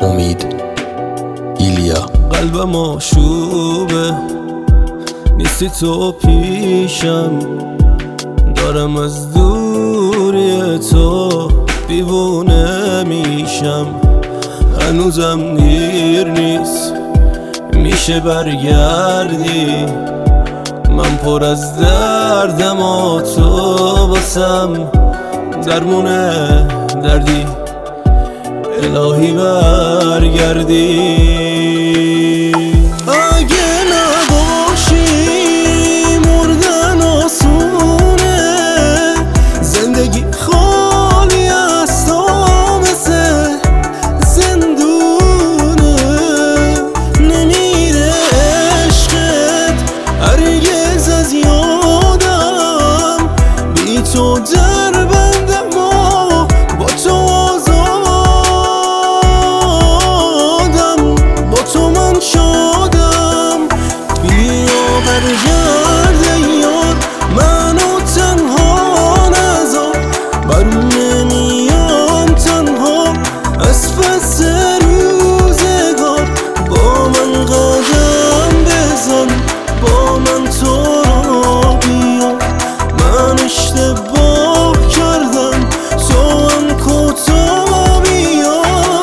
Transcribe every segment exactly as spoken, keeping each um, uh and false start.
امید ایلیا. قلبم آشوبه نیستی تو پیشم، دارم از دوری تو دیوونه میشم. هنوزم دیر نیست میشه برگردی، من پر از دردم و تو واسم درمونه دردی. الهی برگردی. اگه نباشی مردن آسونه، زندگی خالی از تو مثل زندونه. نمیره عشقت هرگز از یادم، بی تو در بندم و با تو آزادم، با تو من شادم. بیا برگرد یار منو تنها نذار، برون نمیام تنها از پس روزگار. با من قدم بزن، با من تو را بیار. من اشتباه کردم تو هم کوتاه بیار.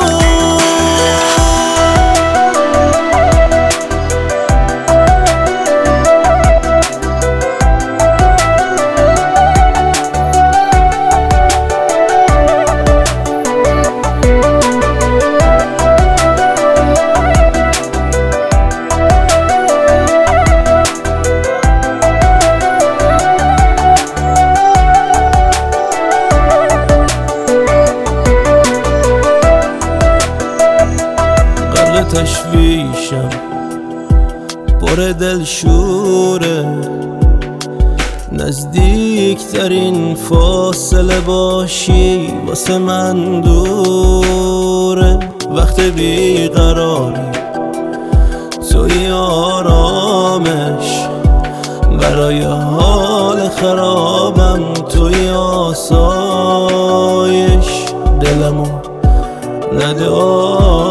تشویشم پر دلشوره، نزدیکترین فاصله باشی واسه من دوره. وقت بیقراری توی آرامش، برای حال خرابم توی آسایش. دلمو نده